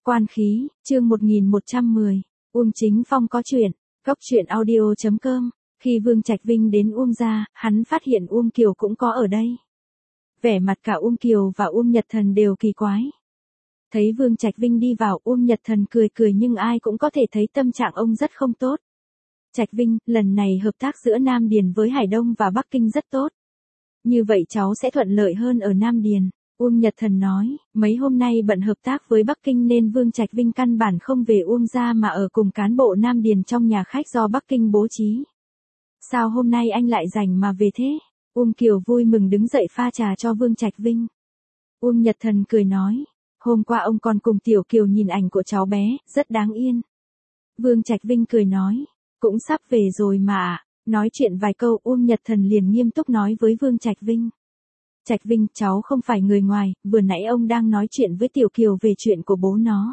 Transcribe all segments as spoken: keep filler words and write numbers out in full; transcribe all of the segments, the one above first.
Quan khí, chương một nghìn một trăm mười, Uông Chính Phong có chuyện, góc truyện audio chấm com. Khi Vương Trạch Vinh đến Uông gia, hắn phát hiện Uông Kiều cũng có ở đây. Vẻ mặt cả Uông Kiều và Uông Nhật Thần đều kỳ quái. Thấy Vương Trạch Vinh đi vào, Uông Nhật Thần cười cười nhưng ai cũng có thể thấy tâm trạng ông rất không tốt. Trạch Vinh, lần này hợp tác giữa Nam Điền với Hải Đông và Bắc Kinh rất tốt. Như vậy cháu sẽ thuận lợi hơn ở Nam Điền. Uông Nhật Thần nói, mấy hôm nay bận hợp tác với Bắc Kinh nên Vương Trạch Vinh căn bản không về Uông gia mà ở cùng cán bộ Nam Điền trong nhà khách do Bắc Kinh bố trí. Sao hôm nay anh lại rảnh mà về thế? Uông Kiều vui mừng đứng dậy pha trà cho Vương Trạch Vinh. Uông Nhật Thần cười nói, hôm qua ông còn cùng Tiểu Kiều nhìn ảnh của cháu bé, rất đáng yên. Vương Trạch Vinh cười nói, cũng sắp về rồi mà. Nói chuyện vài câu, Uông Nhật Thần liền nghiêm túc nói với Vương Trạch Vinh. Trạch Vinh, cháu không phải người ngoài, vừa nãy ông đang nói chuyện với Tiểu Kiều về chuyện của bố nó.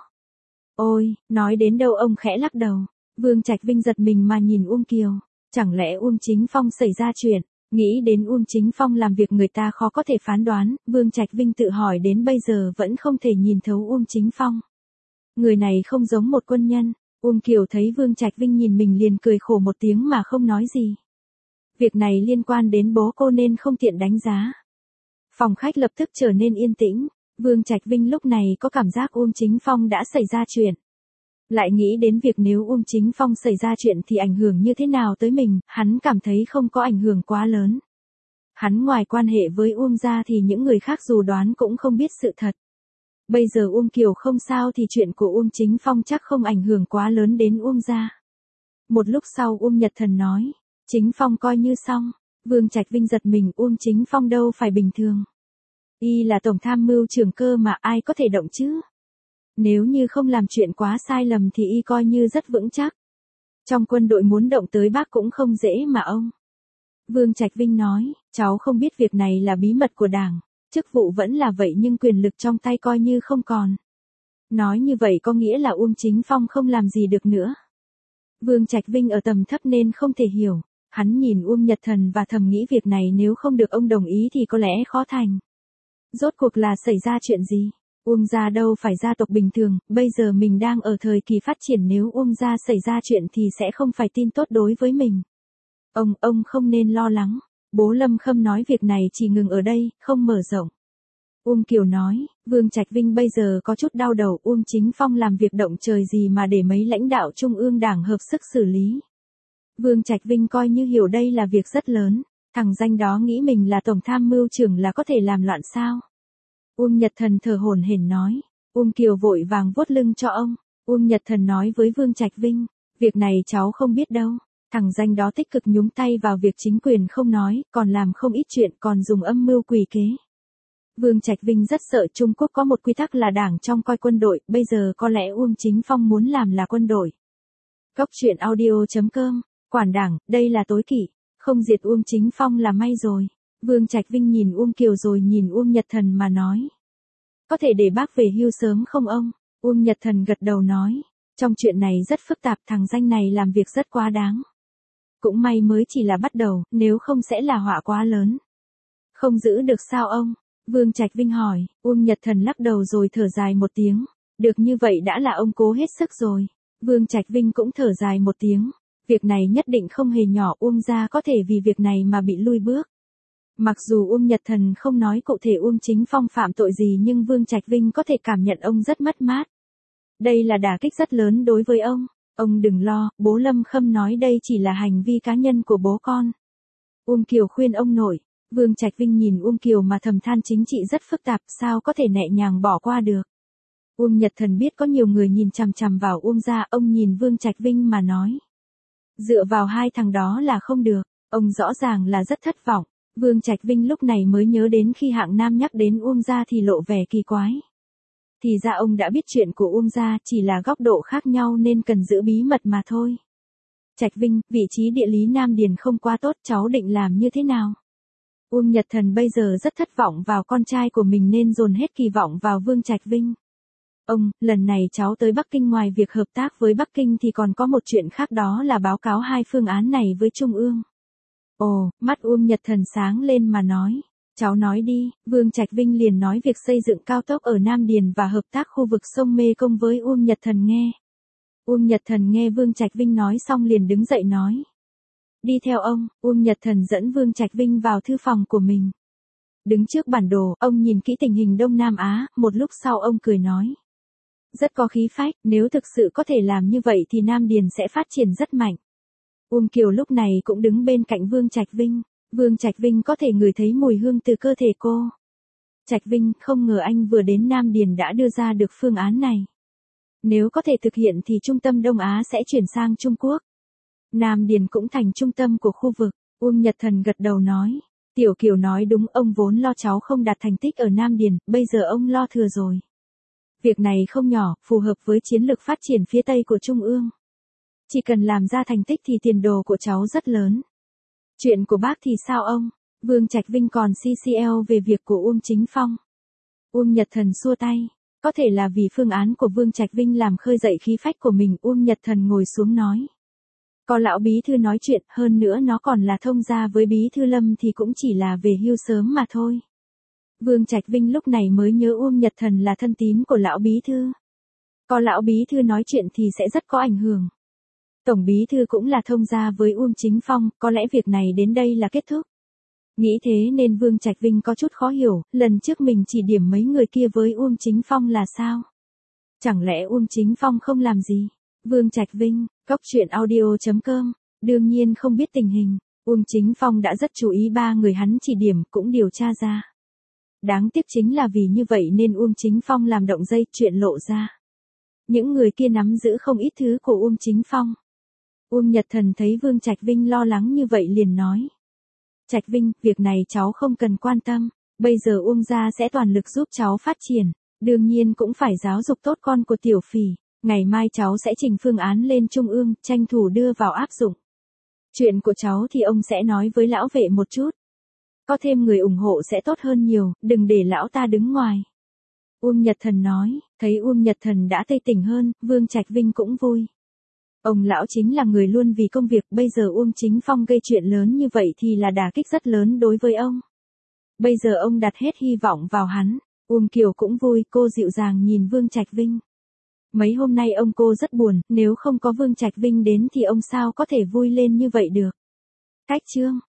Ôi, nói đến đâu ông khẽ lắc đầu. Vương Trạch Vinh giật mình mà nhìn Uông Kiều. Chẳng lẽ Uông Chính Phong xảy ra chuyện? Nghĩ đến Uông Chính Phong làm việc người ta khó có thể phán đoán, Vương Trạch Vinh tự hỏi đến bây giờ vẫn không thể nhìn thấu Uông Chính Phong. Người này không giống một quân nhân. Uông Kiều thấy Vương Trạch Vinh nhìn mình liền cười khổ một tiếng mà không nói gì. Việc này liên quan đến bố cô nên không tiện đánh giá. Phòng khách lập tức trở nên yên tĩnh, Vương Trạch Vinh lúc này có cảm giác Uông Chính Phong đã xảy ra chuyện. Lại nghĩ đến việc nếu Uông Chính Phong xảy ra chuyện thì ảnh hưởng như thế nào tới mình, hắn cảm thấy không có ảnh hưởng quá lớn. Hắn ngoài quan hệ với Uông gia thì những người khác dù đoán cũng không biết sự thật. Bây giờ Uông Kiều không sao thì chuyện của Uông Chính Phong chắc không ảnh hưởng quá lớn đến Uông gia. Một lúc sau Uông Nhật Thần nói, Chính Phong coi như xong. Vương Trạch Vinh giật mình, Uông Chính Phong đâu phải bình thường. Y là tổng tham mưu trưởng cơ mà ai có thể động chứ. Nếu như không làm chuyện quá sai lầm thì Y coi như rất vững chắc. Trong quân đội muốn động tới bác cũng không dễ mà ông. Vương Trạch Vinh nói, cháu không biết việc này là bí mật của đảng. Chức vụ vẫn là vậy nhưng quyền lực trong tay coi như không còn. Nói như vậy có nghĩa là Uông Chính Phong không làm gì được nữa. Vương Trạch Vinh ở tầm thấp nên không thể hiểu. Hắn nhìn Uông Nhật Thần và thầm nghĩ việc này nếu không được ông đồng ý thì có lẽ khó thành. Rốt cuộc là xảy ra chuyện gì? Uông gia đâu phải gia tộc bình thường, bây giờ mình đang ở thời kỳ phát triển, nếu Uông gia xảy ra chuyện thì sẽ không phải tin tốt đối với mình. Ông, ông không nên lo lắng. Bố Lâm Khâm nói việc này chỉ ngừng ở đây, không mở rộng. Uông Kiều nói, Vương Trạch Vinh bây giờ có chút đau đầu, Uông Chính Phong làm việc động trời gì mà để mấy lãnh đạo trung ương đảng hợp sức xử lý. Vương Trạch Vinh coi như hiểu đây là việc rất lớn, thằng danh đó nghĩ mình là tổng tham mưu trưởng là có thể làm loạn sao. Uông Nhật Thần thở hổn hển nói, Uông Kiều vội vàng vuốt lưng cho ông. Uông Nhật Thần nói với Vương Trạch Vinh, việc này cháu không biết đâu, thằng danh đó tích cực nhúng tay vào việc chính quyền không nói, còn làm không ít chuyện, còn dùng âm mưu quỷ kế. Vương Trạch Vinh rất sợ. Trung Quốc có một quy tắc là đảng trong coi quân đội, bây giờ có lẽ Uông Chính Phong muốn làm là quân đội. Góc truyện audio chấm com. Quản đảng, đây là tối kỵ, không diệt Uông Chính Phong là may rồi. Vương Trạch Vinh nhìn Uông Kiều rồi nhìn Uông Nhật Thần mà nói. Có thể để bác về hưu sớm không ông? Uông Nhật Thần gật đầu nói. Trong chuyện này rất phức tạp, thằng danh này làm việc rất quá đáng. Cũng may mới chỉ là bắt đầu, nếu không sẽ là họa quá lớn. Không giữ được sao ông? Vương Trạch Vinh hỏi. Uông Nhật Thần lắc đầu rồi thở dài một tiếng. Được như vậy đã là ông cố hết sức rồi. Vương Trạch Vinh cũng thở dài một tiếng. Việc này nhất định không hề nhỏ, Uông gia có thể vì việc này mà bị lui bước. Mặc dù Uông Nhật Thần không nói cụ thể Uông Chính Phong phạm tội gì nhưng Vương Trạch Vinh có thể cảm nhận ông rất mất mát. Đây là đả kích rất lớn đối với ông. Ông đừng lo, bố Lâm Khâm nói đây chỉ là hành vi cá nhân của bố con. Uông Kiều khuyên ông nội. Vương Trạch Vinh nhìn Uông Kiều mà thầm than chính trị rất phức tạp, sao có thể nhẹ nhàng bỏ qua được. Uông Nhật Thần biết có nhiều người nhìn chằm chằm vào Uông gia, ông nhìn Vương Trạch Vinh mà nói. Dựa vào hai thằng đó là không được, ông rõ ràng là rất thất vọng. Vương Trạch Vinh lúc này mới nhớ đến khi Hạng Nam nhắc đến Uông gia thì lộ vẻ kỳ quái. Thì ra ông đã biết chuyện của Uông gia, chỉ là góc độ khác nhau nên cần giữ bí mật mà thôi. Trạch Vinh, vị trí địa lý Nam Điền không quá tốt, cháu định làm như thế nào? Uông Nhật Thần bây giờ rất thất vọng vào con trai của mình nên dồn hết kỳ vọng vào Vương Trạch Vinh. Ông, lần này cháu tới Bắc Kinh ngoài việc hợp tác với Bắc Kinh thì còn có một chuyện khác, đó là báo cáo hai phương án này với Trung ương. Ồ, mắt Uông Nhật Thần sáng lên mà nói. Cháu nói đi, Vương Trạch Vinh liền nói việc xây dựng cao tốc ở Nam Điền và hợp tác khu vực sông Mê Công với Uông Nhật Thần nghe. Uông Nhật Thần nghe Vương Trạch Vinh nói xong liền đứng dậy nói. Đi theo ông, Uông Nhật Thần dẫn Vương Trạch Vinh vào thư phòng của mình. Đứng trước bản đồ, ông nhìn kỹ tình hình Đông Nam Á, một lúc sau ông cười nói. Rất có khí phách, nếu thực sự có thể làm như vậy thì Nam Điền sẽ phát triển rất mạnh. Uông Kiều lúc này cũng đứng bên cạnh Vương Trạch Vinh. Vương Trạch Vinh có thể ngửi thấy mùi hương từ cơ thể cô. Trạch Vinh, không ngờ anh vừa đến Nam Điền đã đưa ra được phương án này. Nếu có thể thực hiện thì trung tâm Đông Á sẽ chuyển sang Trung Quốc. Nam Điền cũng thành trung tâm của khu vực. Uông Nhật Thần gật đầu nói. Tiểu Kiều nói đúng, ông vốn lo cháu không đạt thành tích ở Nam Điền, bây giờ ông lo thừa rồi. Việc này không nhỏ, phù hợp với chiến lược phát triển phía Tây của Trung ương. Chỉ cần làm ra thành tích thì tiền đồ của cháu rất lớn. Chuyện của bác thì sao ông? Vương Trạch Vinh còn xê xê lờ về việc của Uông Chính Phong. Uông Nhật Thần xua tay. Có thể là vì phương án của Vương Trạch Vinh làm khơi dậy khí phách của mình. Uông Nhật Thần ngồi xuống nói. Có lão bí thư nói chuyện, hơn nữa nó còn là thông gia với bí thư Lâm thì cũng chỉ là về hưu sớm mà thôi. Vương Trạch Vinh lúc này mới nhớ Uông Nhật Thần là thân tín của lão bí thư. Có lão bí thư nói chuyện thì sẽ rất có ảnh hưởng. Tổng bí thư cũng là thông gia với Uông Chính Phong, có lẽ việc này đến đây là kết thúc. Nghĩ thế nên Vương Trạch Vinh có chút khó hiểu, lần trước mình chỉ điểm mấy người kia với Uông Chính Phong là sao? Chẳng lẽ Uông Chính Phong không làm gì? Vương Trạch Vinh, Cốc Truyện Audio chấm com, đương nhiên không biết tình hình, Uông Chính Phong đã rất chú ý ba người hắn chỉ điểm cũng điều tra ra. Đáng tiếc chính là vì như vậy nên Uông Chính Phong làm động dây chuyện lộ ra. Những người kia nắm giữ không ít thứ của Uông Chính Phong. Uông Nhật Thần thấy Vương Trạch Vinh lo lắng như vậy liền nói. Trạch Vinh, việc này cháu không cần quan tâm, bây giờ Uông gia sẽ toàn lực giúp cháu phát triển, đương nhiên cũng phải giáo dục tốt con của Tiểu Phỉ, ngày mai cháu sẽ trình phương án lên Trung ương, tranh thủ đưa vào áp dụng. Chuyện của cháu thì ông sẽ nói với lão vệ một chút. Có thêm người ủng hộ sẽ tốt hơn nhiều, đừng để lão ta đứng ngoài. Uông Nhật Thần nói, thấy Uông Nhật Thần đã tây tỉnh hơn, Vương Trạch Vinh cũng vui. Ông lão chính là người luôn vì công việc, bây giờ Uông Chính Phong gây chuyện lớn như vậy thì là đả kích rất lớn đối với ông. Bây giờ ông đặt hết hy vọng vào hắn. Uông Kiều cũng vui, cô dịu dàng nhìn Vương Trạch Vinh. Mấy hôm nay ông cô rất buồn, nếu không có Vương Trạch Vinh đến thì ông sao có thể vui lên như vậy được. Cách chương